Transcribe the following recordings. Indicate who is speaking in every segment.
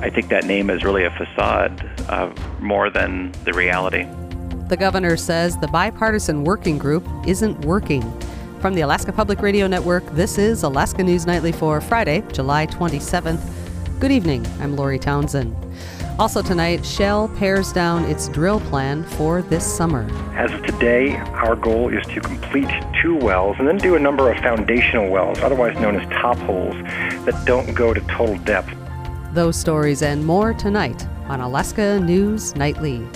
Speaker 1: I think that name is really a facade more than the reality.
Speaker 2: The governor says the bipartisan working group isn't working. From the Alaska Public Radio Network, this is Alaska News Nightly for Friday, July 27th. Good evening, I'm Lori Townsend. Also tonight, Shell pares down its drill plan for this summer.
Speaker 3: As of today, our goal is to complete 2 wells and then do a number of foundational wells, otherwise known as top holes, that don't go to total depth.
Speaker 2: Those stories and more tonight on Alaska News Nightly.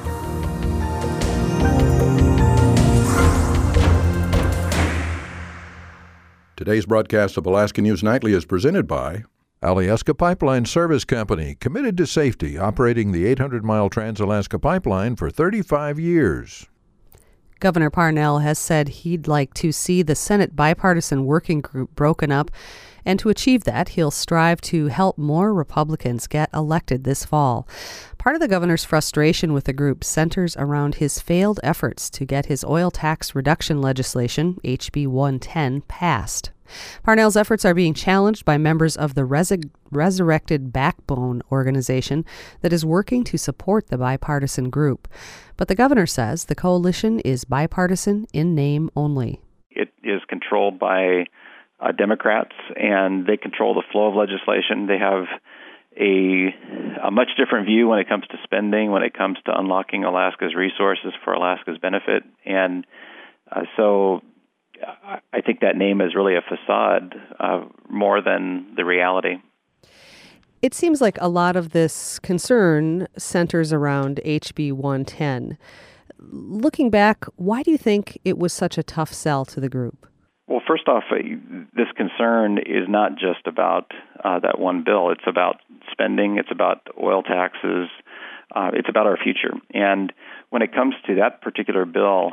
Speaker 4: Today's broadcast of Alaska News Nightly is presented by Alyeska Pipeline Service Company, committed to safety, operating the 800-mile Trans-Alaska Pipeline for 35 years.
Speaker 2: Governor Parnell has said he'd like to see the Senate bipartisan working group broken up, and to achieve that, he'll strive to help more Republicans get elected this fall. Part of the governor's frustration with the group centers around his failed efforts to get his oil tax reduction legislation, HB 110, passed. Parnell's efforts are being challenged by members of the Resurrected Backbone organization that is working to support the bipartisan group. But the governor says the coalition is bipartisan in name only.
Speaker 1: It is controlled by Democrats, and they control the flow of legislation. They have a much different view when it comes to spending, when it comes to unlocking Alaska's resources for Alaska's benefit. And so I think that name is really a facade more than the reality.
Speaker 2: It seems like a lot of this concern centers around HB 110. Looking back, why do you think it was such a tough sell to the group?
Speaker 1: Well, first off, this concern is not just about that one bill. It's about spending. It's about oil taxes. It's about our future. And when it comes to that particular bill,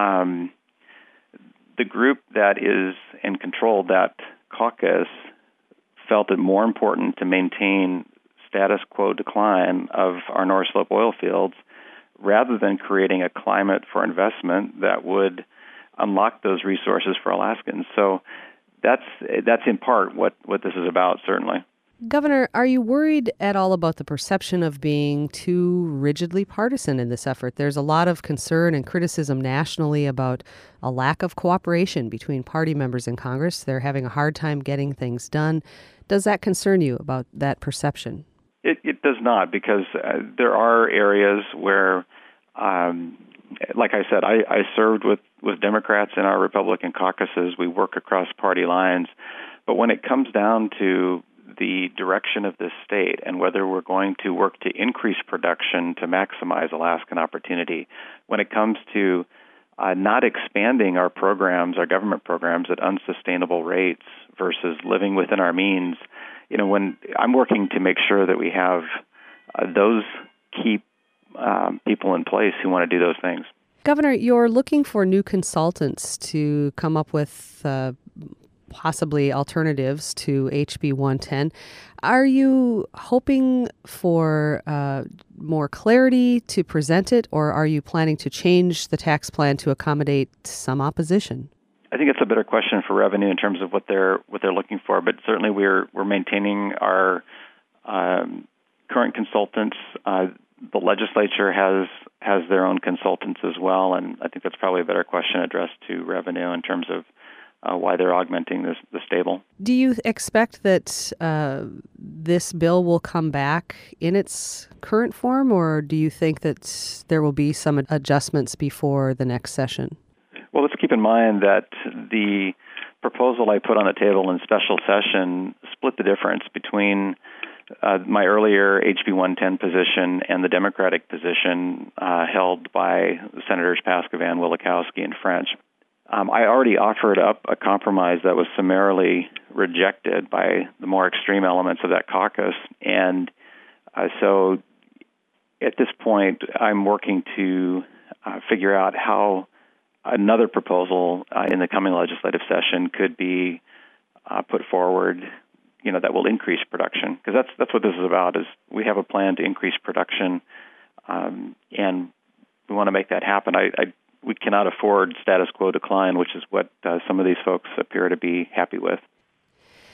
Speaker 1: the group that is in control of that caucus felt it more important to maintain status quo decline of our North Slope oil fields rather than creating a climate for investment that would unlock those resources for Alaskans. So that's in part what this is about, certainly.
Speaker 2: Governor, are you worried at all about the perception of being too rigidly partisan in this effort? There's a lot of concern and criticism nationally about a lack of cooperation between party members in Congress. They're having a hard time getting things done. Does that concern you about that perception?
Speaker 1: It does not, because there are areas where, like I said, I served with Democrats in our Republican caucuses. We work across party lines. But when it comes down to the direction of this state and whether we're going to work to increase production to maximize Alaskan opportunity, when it comes to not expanding our programs, our government programs at unsustainable rates versus living within our means, when I'm working to make sure that we have those key people in place who want to do those things.
Speaker 2: Governor, you're looking for new consultants to come up with possibly alternatives to HB 110. Are you hoping for more clarity to present it, or are you planning to change the tax plan to accommodate some opposition?
Speaker 1: I think it's a better question for revenue in terms of what they're looking for, but certainly we're maintaining our current consultants. The legislature has their own consultants as well, and I think that's probably a better question addressed to revenue in terms of why they're augmenting the stable.
Speaker 2: Do you expect that this bill will come back in its current form, or do you think that there will be some adjustments before the next session?
Speaker 1: Well, let's keep in mind that the proposal I put on the table in special session split the difference between my earlier HB 110 position and the Democratic position held by Senators Paskovan, Wielechowski, and French. I already offered up a compromise that was summarily rejected by the more extreme elements of that caucus. And so at this point, I'm working to figure out how another proposal in the coming legislative session could be put forward, that will increase production. Because that's what this is about, is we have a plan to increase production, and we want to make that happen. We cannot afford status quo decline, which is what some of these folks appear to be happy with.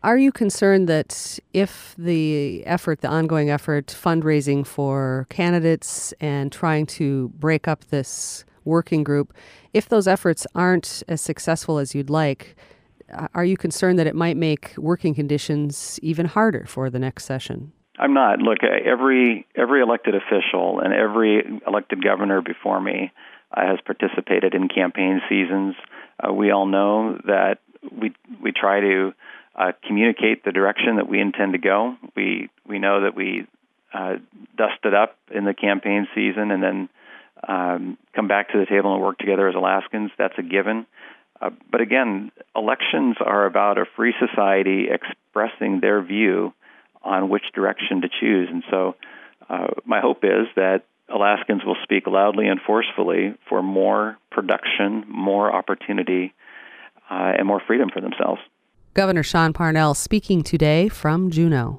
Speaker 2: Are you concerned that if the ongoing effort, fundraising for candidates and trying to break up this working group, if those efforts aren't as successful as you'd like, are you concerned that it might make working conditions even harder for the next session?
Speaker 1: I'm not. Look, every elected official and every elected governor before me has participated in campaign seasons. We all know that we try to communicate the direction that we intend to go. We know that we dust it up in the campaign season and then come back to the table and work together as Alaskans. That's a given. But again, elections are about a free society expressing their view on which direction to choose. And so my hope is that Alaskans will speak loudly and forcefully for more production, more opportunity, and more freedom for themselves.
Speaker 2: Governor Sean Parnell speaking today from Juneau.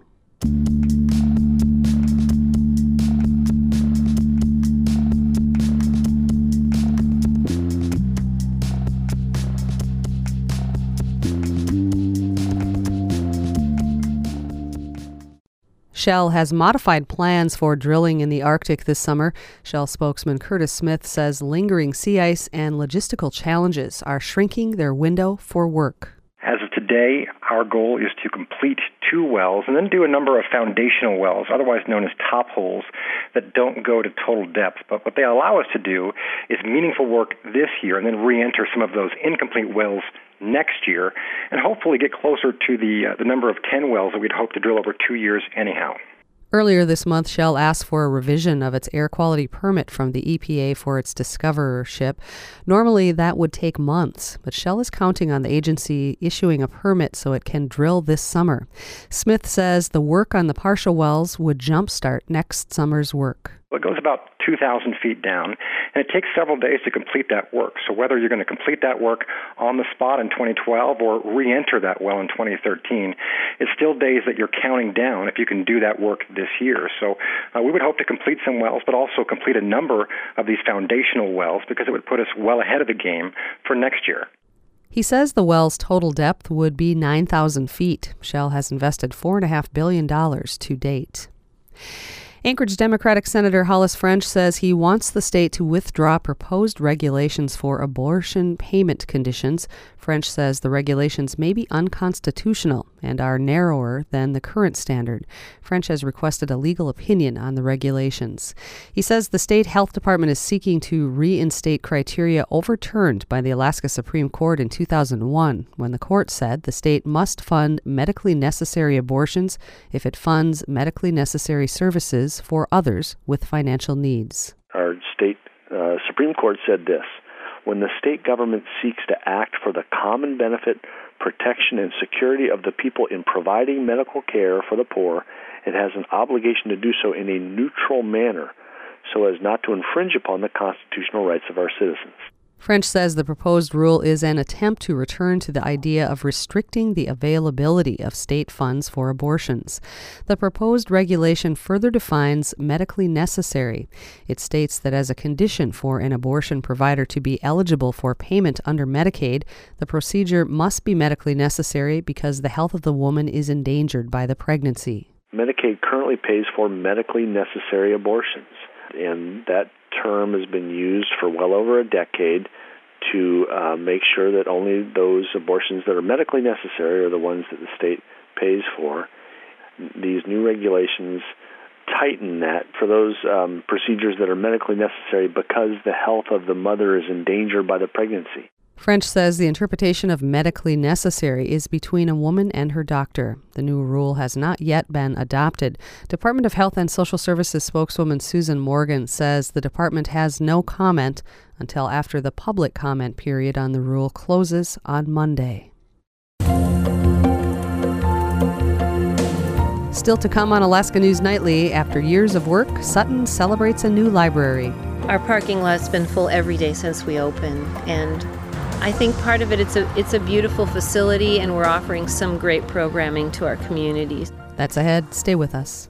Speaker 2: Shell has modified plans for drilling in the Arctic this summer. Shell spokesman Curtis Smith says lingering sea ice and logistical challenges are shrinking their window for work.
Speaker 3: As of today, our goal is to complete 2 wells and then do a number of foundational wells, otherwise known as top holes, that don't go to total depth. But what they allow us to do is meaningful work this year and then re-enter some of those incomplete wells next year and hopefully get closer to the number of 10 wells that we'd hope to drill over 2 years anyhow.
Speaker 2: Earlier this month, Shell asked for a revision of its air quality permit from the EPA for its Discoverer ship. Normally, that would take months, but Shell is counting on the agency issuing a permit so it can drill this summer. Smith says the work on the partial wells would jumpstart next summer's work.
Speaker 3: It goes about 2,000 feet down, and it takes several days to complete that work. So whether you're going to complete that work on the spot in 2012 or re-enter that well in 2013, it's still days that you're counting down if you can do that work this year. So we would hope to complete some wells, but also complete a number of these foundational wells because it would put us well ahead of the game for next year.
Speaker 2: He says the well's total depth would be 9,000 feet. Shell has invested $4.5 billion to date. Anchorage Democratic Senator Hollis French says he wants the state to withdraw proposed regulations for abortion payment conditions. French says the regulations may be unconstitutional and are narrower than the current standard. French has requested a legal opinion on the regulations. He says the state health department is seeking to reinstate criteria overturned by the Alaska Supreme Court in 2001, when the court said the state must fund medically necessary abortions if it funds medically necessary services for others with financial needs.
Speaker 5: Our state Supreme Court said this: when the state government seeks to act for the common benefit, protection, and security of the people in providing medical care for the poor, it has an obligation to do so in a neutral manner so as not to infringe upon the constitutional rights of our citizens.
Speaker 2: French says the proposed rule is an attempt to return to the idea of restricting the availability of state funds for abortions. The proposed regulation further defines medically necessary. It states that as a condition for an abortion provider to be eligible for payment under Medicaid, the procedure must be medically necessary because the health of the woman is endangered by the pregnancy.
Speaker 5: Medicaid currently pays for medically necessary abortions, and that term has been used for well over a decade to make sure that only those abortions that are medically necessary are the ones that the state pays for. These new regulations tighten that for those procedures that are medically necessary because the health of the mother is endangered by the pregnancy.
Speaker 2: French says the interpretation of medically necessary is between a woman and her doctor. The new rule has not yet been adopted. Department of Health and Social Services spokeswoman Susan Morgan says the department has no comment until after the public comment period on the rule closes on Monday. Still to come on Alaska News Nightly, after years of work, Sutton celebrates a new library.
Speaker 6: Our parking lot's been full every day since we opened, and I think part of it, it's a beautiful facility, and we're offering some great programming to our communities.
Speaker 2: That's ahead. Stay with us.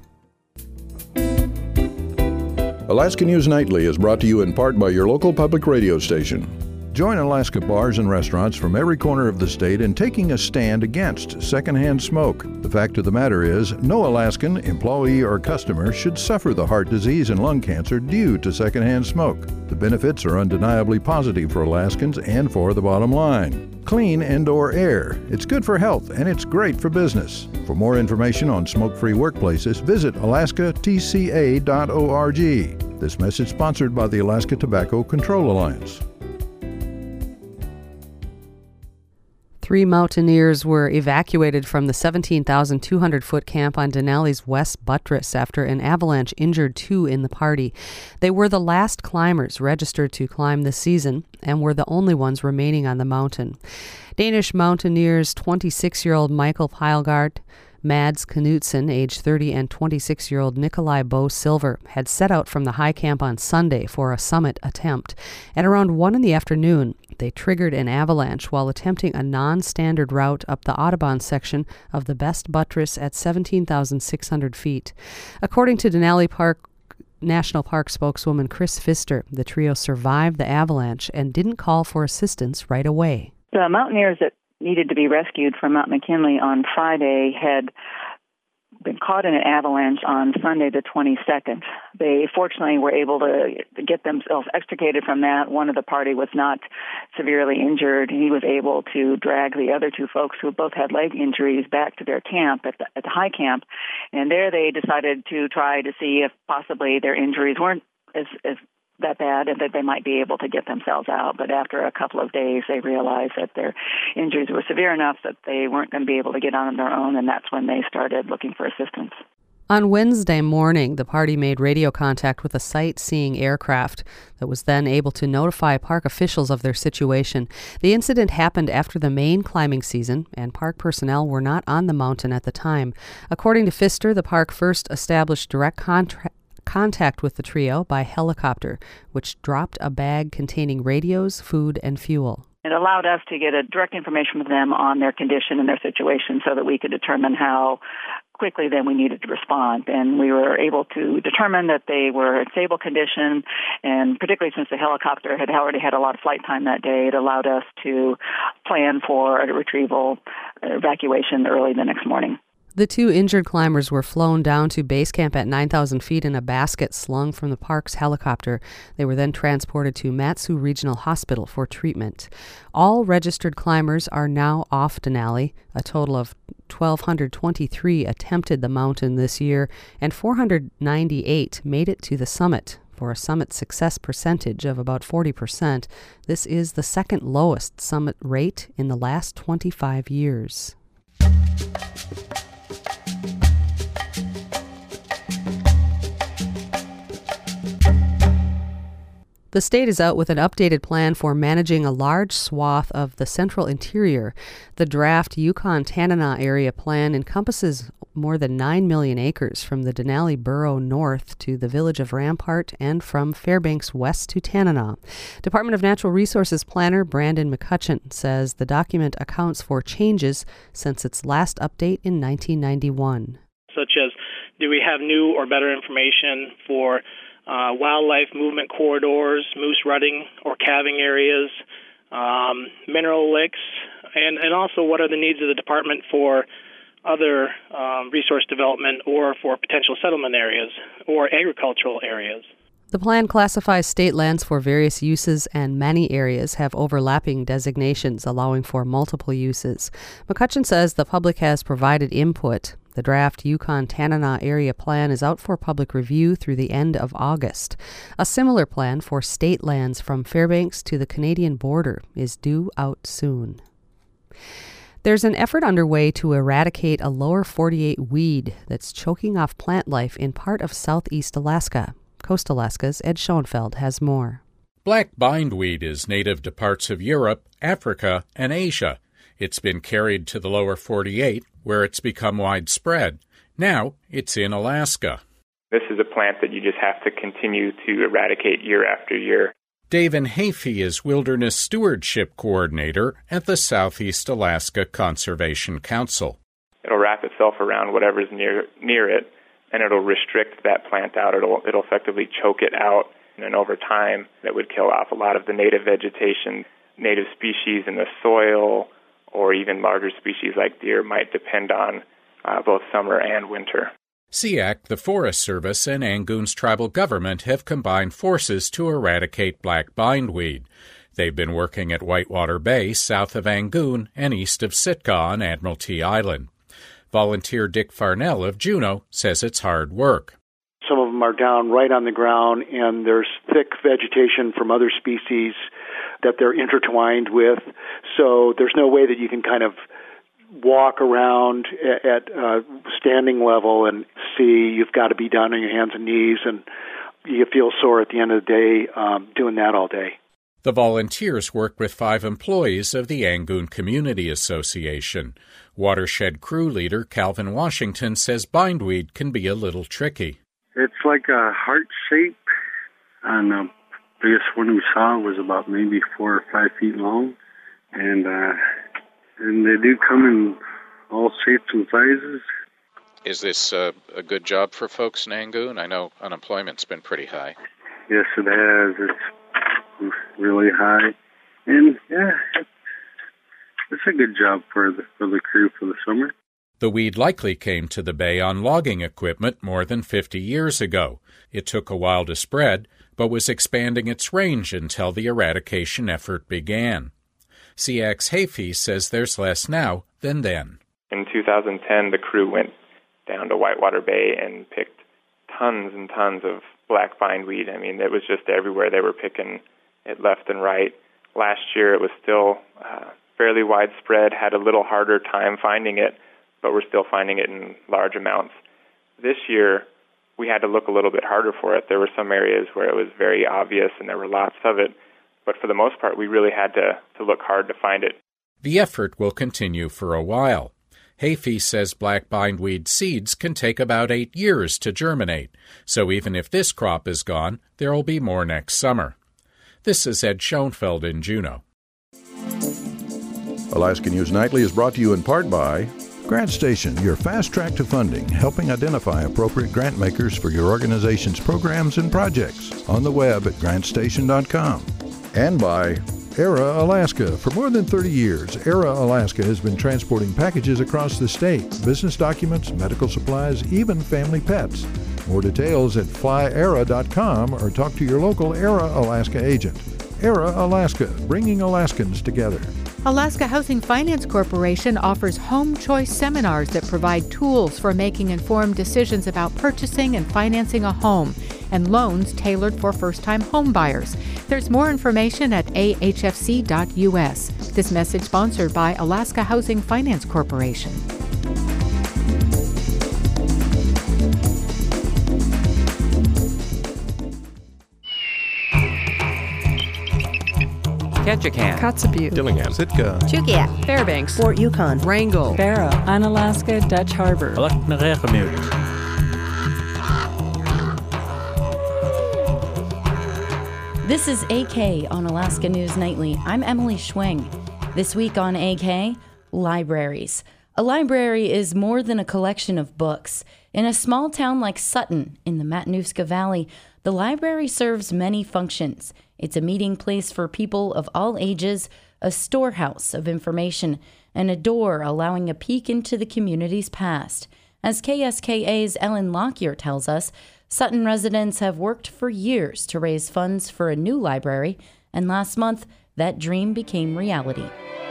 Speaker 4: Alaska News Nightly is brought to you in part by your local public radio station. Join Alaska bars and restaurants from every corner of the state in taking a stand against secondhand smoke. The fact of the matter is, no Alaskan, employee, or customer should suffer the heart disease and lung cancer due to secondhand smoke. The benefits are undeniably positive for Alaskans and for the bottom line. Clean indoor air. It's good for health and it's great for business. For more information on smoke-free workplaces, visit alaskatca.org. This message sponsored by the Alaska Tobacco Control Alliance.
Speaker 2: 3 mountaineers were evacuated from the 17,200-foot camp on Denali's West Buttress after an avalanche injured 2 in the party. They were the last climbers registered to climb this season and were the only ones remaining on the mountain. Danish mountaineers 26-year-old Michael Pilgaard, Mads Knudsen, age 30, and 26-year-old Nikolai Bo Silver had set out from the high camp on Sunday for a summit attempt. At around 1 in the afternoon, they triggered an avalanche while attempting a non-standard route up the Audubon section of the Best Buttress at 17,600 feet. According to Denali National Park spokeswoman Chris Pfister, the trio survived the avalanche and didn't call for assistance right away.
Speaker 7: The mountaineers that needed to be rescued from Mount McKinley on Friday had been caught in an avalanche on Sunday the 22nd. They fortunately were able to get themselves extricated from that. One of the party was not severely injured. He was able to drag the other 2 folks who both had leg injuries back to their camp at the high camp. And there they decided to try to see if possibly their injuries weren't as that bad and that they might be able to get themselves out. But after a couple of days, they realized that their injuries were severe enough that they weren't going to be able to get on their own, and that's when they started looking for assistance.
Speaker 2: On Wednesday morning, the party made radio contact with a sightseeing aircraft that was then able to notify park officials of their situation. The incident happened after the main climbing season, and park personnel were not on the mountain at the time. According to Pfister, the park first established direct contact with the trio by helicopter, which dropped a bag containing radios, food, and fuel.
Speaker 7: It allowed us to get a direct information from them on their condition and their situation so that we could determine how quickly then we needed to respond. And we were able to determine that they were in stable condition, and particularly since the helicopter had already had a lot of flight time that day, it allowed us to plan for a retrieval evacuation early the next morning.
Speaker 2: The 2 injured climbers were flown down to base camp at 9,000 feet in a basket slung from the park's helicopter. They were then transported to Mat-Su Regional Hospital for treatment. All registered climbers are now off Denali. A total of 1,223 attempted the mountain this year, and 498 made it to the summit. For a summit success percentage of about 40%, this is the second lowest summit rate in the last 25 years. The state is out with an updated plan for managing a large swath of the central interior. The draft Yukon-Tanana area plan encompasses more than 9 million acres from the Denali Borough north to the village of Rampart and from Fairbanks west to Tanana. Department of Natural Resources planner Brandon McCutcheon says the document accounts for changes since its last update in 1991.
Speaker 8: Such as, do we have new or better information for wildlife movement corridors, moose rutting or calving areas, mineral licks, and also what are the needs of the department for other resource development or for potential settlement areas or agricultural areas.
Speaker 2: The plan classifies state lands for various uses, and many areas have overlapping designations allowing for multiple uses. McCutcheon says the public has provided input. The draft Yukon-Tanana area plan is out for public review through the end of August. A similar plan for state lands from Fairbanks to the Canadian border is due out soon. There's an effort underway to eradicate a lower 48 weed that's choking off plant life in part of southeast Alaska. Coast Alaska's Ed Schoenfeld has more.
Speaker 9: Black bindweed is native to parts of Europe, Africa, and Asia. It's been carried to the lower 48, where it's become widespread. Now it's in Alaska.
Speaker 10: This is a plant that you just have to continue to eradicate year after year.
Speaker 9: Davin Hafey is Wilderness Stewardship Coordinator at the Southeast Alaska Conservation Council.
Speaker 10: It'll wrap itself around whatever's near it, and it'll restrict that plant out. It'll effectively choke it out, and over time that would kill off a lot of the native vegetation. native species in the soil or even larger species like deer might depend on both summer and winter.
Speaker 9: SEAC, the Forest Service, and Angoon's tribal government have combined forces to eradicate black bindweed. They've been working at Whitewater Bay, south of Angoon and east of Sitka on Admiralty Island. Volunteer Dick Farnell of Juneau says it's hard work.
Speaker 11: Some of them are down right on the ground, and there's thick vegetation from other species that they're intertwined with. So there's no way that you can kind of walk around at standing level and see. You've got to be down on your hands and knees, and you feel sore at the end of the day doing that all day.
Speaker 9: The volunteers work with 5 employees of the Angoon Community Association. Watershed crew leader Calvin Washington says bindweed can be a little tricky.
Speaker 12: It's like a heart shape, and the biggest one we saw was about maybe 4 or 5 feet long, and they do come in all shapes and sizes.
Speaker 9: Is this a good job for folks in Angoon? I know unemployment's been pretty high.
Speaker 12: Yes, it has. It's really high, and yeah, it's a good job for the crew for the summer.
Speaker 9: The weed likely came to the bay on logging equipment more than 50 years ago. It took a while to spread, but was expanding its range until the eradication effort began. SEAC's Hayfie says there's less now than then.
Speaker 10: In 2010, the crew went down to Whitewater Bay and picked tons and tons of black bindweed. I mean, it was just everywhere. They were picking it left and right. Last year, it was still fairly widespread, had a little harder time finding it, but we're still finding it in large amounts. This year, we had to look a little bit harder for it. There were some areas where it was very obvious and there were lots of it, but for the most part, we really had to look hard to find it.
Speaker 9: The effort will continue for a while. Hayfie says black bindweed seeds can take about 8 years to germinate, so even if this crop is gone, there will be more next summer. This is Ed Schoenfeld in Juneau.
Speaker 4: Alaska News Nightly is brought to you in part by Grant Station, your fast track to funding, helping identify appropriate grant makers for your organization's programs and projects on the web at grantstation.com. And by Era Alaska. For more than 30 years, Era Alaska has been transporting packages across the state, business documents, medical supplies, even family pets. More details at flyera.com or talk to your local Era Alaska agent. Era Alaska, bringing Alaskans together.
Speaker 13: Alaska Housing Finance Corporation offers home choice seminars that provide tools for making informed decisions about purchasing and financing a home, and loans tailored for first-time home buyers. There's more information at ahfc.us. This message sponsored by Alaska Housing Finance Corporation.
Speaker 14: Ketchikan,
Speaker 15: Kotzebue,
Speaker 14: Dillingham,
Speaker 15: Sitka,
Speaker 16: Chugiak,
Speaker 15: Fairbanks,
Speaker 16: Fort Yukon,
Speaker 15: Wrangell,
Speaker 17: Barrow, Unalaska, Dutch Harbor,
Speaker 18: This is AK on Alaska News Nightly. I'm Emily Schwing. This week on AK, libraries. A library is more than a collection of books. In a small town like Sutton in the Matanuska Valley, the library serves many functions. It's a meeting place for people of all ages, a storehouse of information, and a door allowing a peek into the community's past. As KSKA's Ellen Lockyer tells us, Sutton residents have worked for years to raise funds for a new library, and last month, that dream became reality.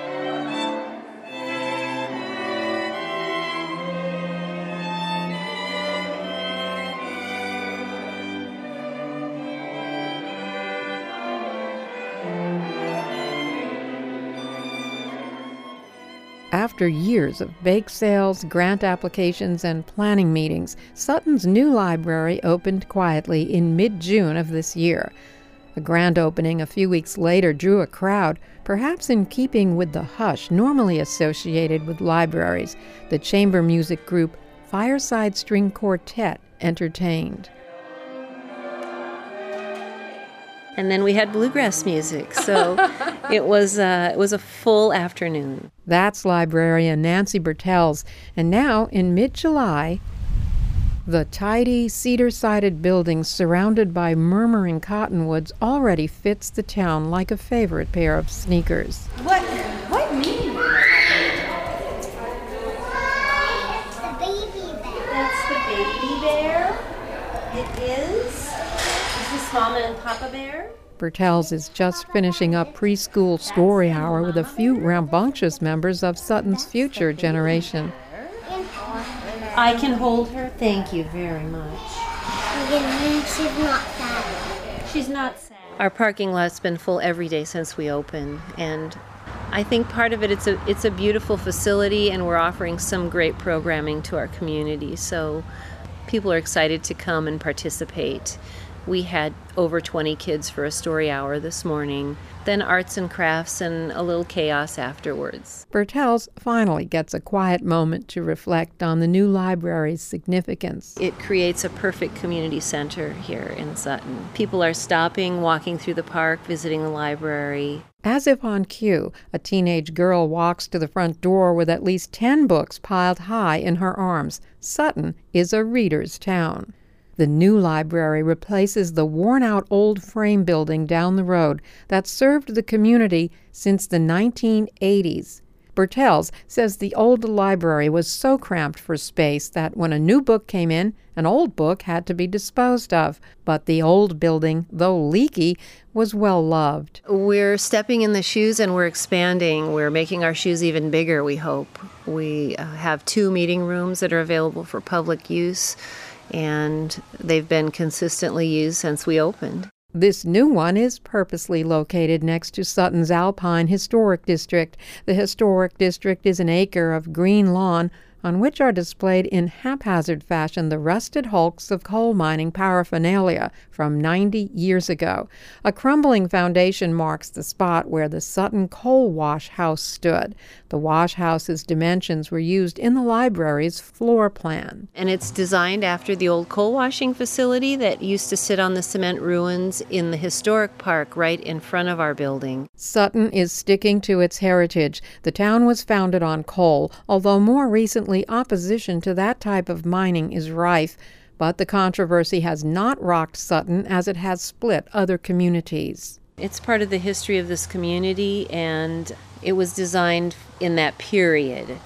Speaker 13: After years of bake sales, grant applications, and planning meetings, Sutton's new library opened quietly in mid-June of this year. A grand opening a few weeks later drew a crowd, perhaps in keeping with the hush normally associated with libraries. The chamber music group Fireside String Quartet entertained.
Speaker 6: And then we had bluegrass music, so it was a full afternoon.
Speaker 13: That's librarian Nancy Bertels. And now, in mid-July, The tidy, cedar-sided building surrounded by murmuring cottonwoods already fits the town like a favorite pair of sneakers.
Speaker 14: What meaning?
Speaker 15: The baby bear.
Speaker 14: That's the baby bear? It is? Is this Mama and Papa Bear?
Speaker 13: Bertels is just finishing up preschool story hour with a few rambunctious members of Sutton's future generation.
Speaker 14: I can hold her. Thank you very much.
Speaker 15: She's not sad.
Speaker 14: She's not sad.
Speaker 6: Our parking lot's been full every day since we opened, and I think part of it, it's a beautiful facility, and we're offering some great programming to our community, so people are excited to come and participate. We had over 20 kids for a story hour this morning, then arts and crafts and a little chaos afterwards.
Speaker 13: Bertels finally gets a quiet moment to reflect on the new library's significance.
Speaker 6: It creates a perfect community center here in Sutton. People are stopping, walking through the park, visiting the library.
Speaker 13: As if on cue, a teenage girl walks to the front door with at least 10 books piled high in her arms. Sutton is a reader's town. The new library replaces the worn-out old frame building down the road that served the community since the 1980s. Bertels says the old library was so cramped for space that when a new book came in, an old book had to be disposed of. But the old building, though leaky, was well loved.
Speaker 6: We're stepping in the shoes and we're expanding. We're making our shoes even bigger, we hope. We have 2 meeting rooms that are available for public use, and they've been consistently used since we opened.
Speaker 13: This new one is purposely located next to Sutton's Alpine Historic District. The Historic District is an acre of green lawn on which are displayed in haphazard fashion the rusted hulks of coal mining paraphernalia from 90 years ago. A crumbling foundation marks the spot where the Sutton Coal Wash House stood. The wash house's dimensions were used in the library's floor plan.
Speaker 6: And it's designed after the old coal washing facility that used to sit on the cement ruins in the historic park right in front of our building.
Speaker 13: Sutton is sticking to its heritage. The town was founded on coal, although more recently opposition to that type of mining is rife. But the controversy has not rocked Sutton as it has split other communities.
Speaker 6: It's part of the history of this community, and it was designed in that period,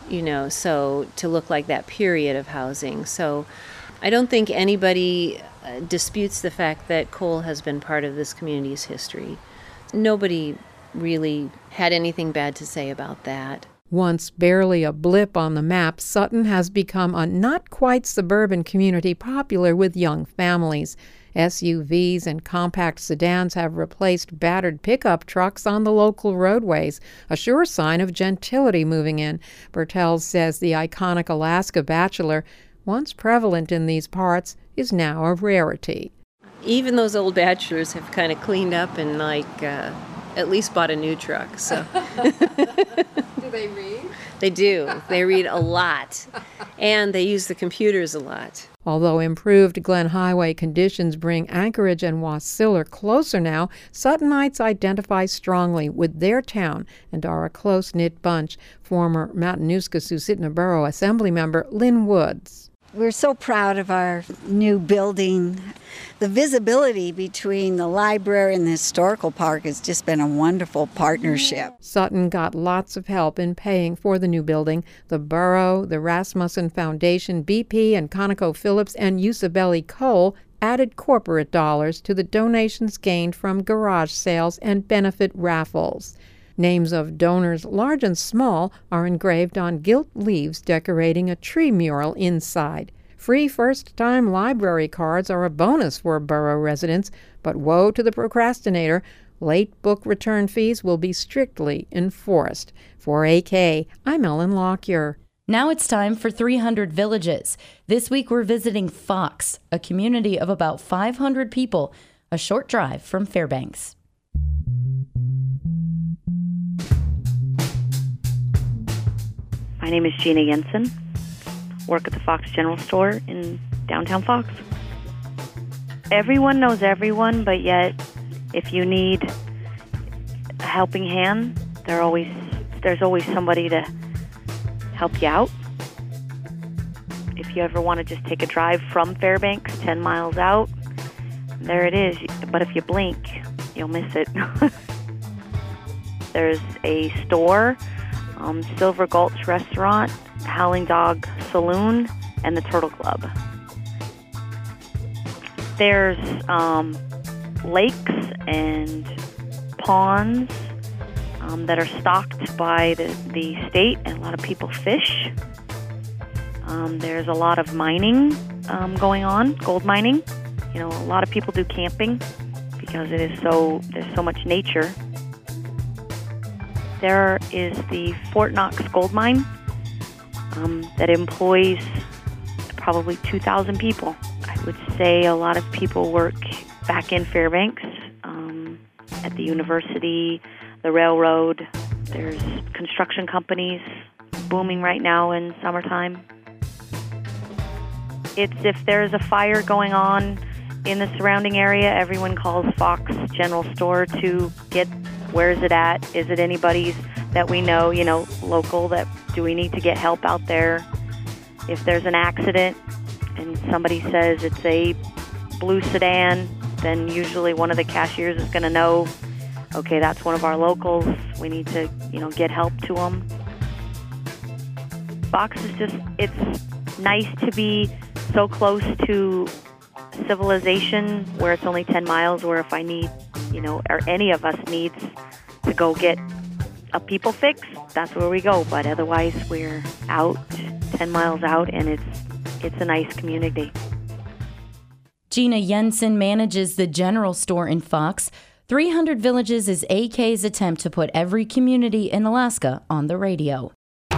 Speaker 6: so to look like that period of housing. So I don't think anybody disputes the fact that coal has been part of this community's history. Nobody really had anything bad to say about that.
Speaker 13: Once barely a blip on the map, Sutton has become a not-quite suburban community popular with young families. SUVs and compact sedans have replaced battered pickup trucks on the local roadways, a sure sign of gentility moving in. Bertels says the iconic Alaska Bachelor, once prevalent in these parts, is now a rarity.
Speaker 6: Even those old bachelors have kind of cleaned up and at least bought a new truck. So.
Speaker 13: Do they read?
Speaker 6: They do. They read a lot. And they use the computers a lot.
Speaker 13: Although improved Glen Highway conditions bring Anchorage and Wasilla closer now, Suttonites identify strongly with their town and are a close-knit bunch. Former Matanuska-Susitna Borough Assembly member Lynn Woods.
Speaker 16: We're so proud of our new building. The visibility between the library and the historical park has just been a wonderful partnership.
Speaker 13: Sutton got lots of help in paying for the new building. The borough, the Rasmussen Foundation, BP and ConocoPhillips and Usabelli Coal added corporate dollars to the donations gained from garage sales and benefit raffles. Names of donors, large and small, are engraved on gilt leaves decorating a tree mural inside. Free first-time library cards are a bonus for borough residents, but woe to the procrastinator. Late book return fees will be strictly enforced. For AK, I'm Ellen Lockyer.
Speaker 18: Now it's time for 300 Villages. This week we're visiting Fox, a community of about 500 people, a short drive from Fairbanks.
Speaker 19: My name is Gina Jensen. Work at the Fox General Store in downtown Fox. Everyone knows everyone, but yet if you need a helping hand, there's always somebody to help you out. If if you ever want to just take a drive from Fairbanks, 10 miles out, there it is. But if you blink, you'll miss it. There's a store, Silver Gulch Restaurant, Howling Dog Saloon, and the Turtle Club. There's lakes and ponds that are stocked by the state, and a lot of people fish. There's a lot of mining going on, gold mining. A lot of people do camping because there's so much nature. There is the Fort Knox Gold Mine that employs probably 2,000 people. I would say a lot of people work back in Fairbanks, at the university, the railroad. There's construction companies booming right now in summertime. It's if there's a fire going on in the surrounding area, everyone calls Fox General Store to get, where is it at? Is it anybody's that we know, local, that do we need to get help out there? If there's an accident and somebody says it's a blue sedan, then usually one of the cashiers is going to know, okay, that's one of our locals. We need to, get help to them. Fox is just, it's nice to be so close to civilization where it's only 10 miles, where if I need, or any of us needs to go get a people fix, that's where we go. But otherwise, we're out, 10 miles out, and it's a nice community.
Speaker 18: Gina Jensen manages the general store in Fox. 300 Villages is AK's attempt to put every community in Alaska on the radio.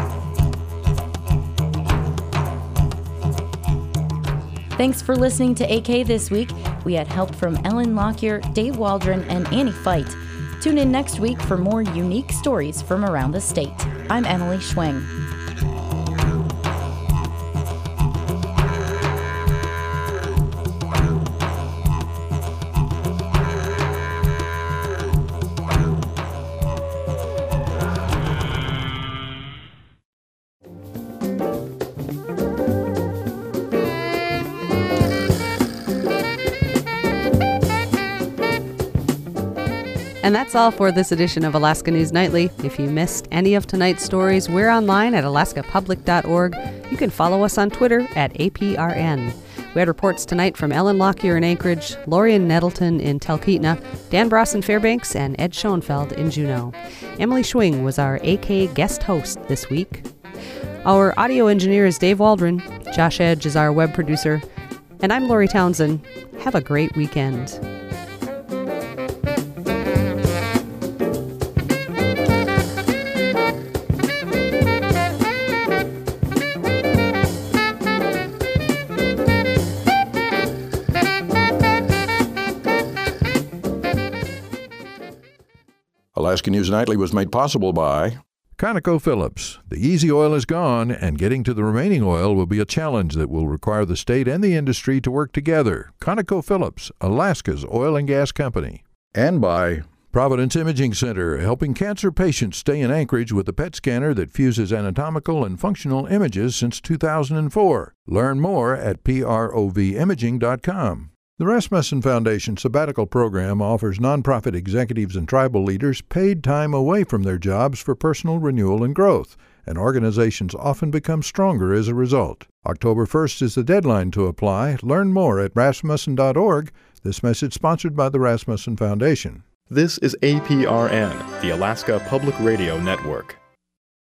Speaker 18: Thanks for listening to AK This Week. We had help from Ellen Lockyer, Dave Waldron, and Annie Fight. Tune in next week for more unique stories from around the state. I'm Emily Schwing.
Speaker 2: And that's all for this edition of Alaska News Nightly. If you missed any of tonight's stories, we're online at alaskapublic.org. You can follow us on Twitter at APRN. We had reports tonight from Ellen Lockyer in Anchorage, Lorian Nettleton in Talkeetna, Dan Bross in Fairbanks, and Ed Schoenfeld in Juneau. Emily Schwing was our AK guest host this week. Our audio engineer is Dave Waldron. Josh Edge is our web producer. And I'm Lori Townsend. Have a great weekend.
Speaker 4: Alaska News Nightly was made possible by ConocoPhillips. The easy oil is gone, and getting to the remaining oil will be a challenge that will require the state and the industry to work together. ConocoPhillips, Alaska's oil and gas company. And by Providence Imaging Center, helping cancer patients stay in Anchorage with a PET scanner that fuses anatomical and functional images since 2004. Learn more at provimaging.com. The Rasmussen Foundation Sabbatical Program offers nonprofit executives and tribal leaders paid time away from their jobs for personal renewal and growth, and organizations often become stronger as a result. October 1st is the deadline to apply. Learn more at rasmussen.org. This message sponsored by the Rasmussen Foundation.
Speaker 20: This is APRN, the Alaska Public Radio Network.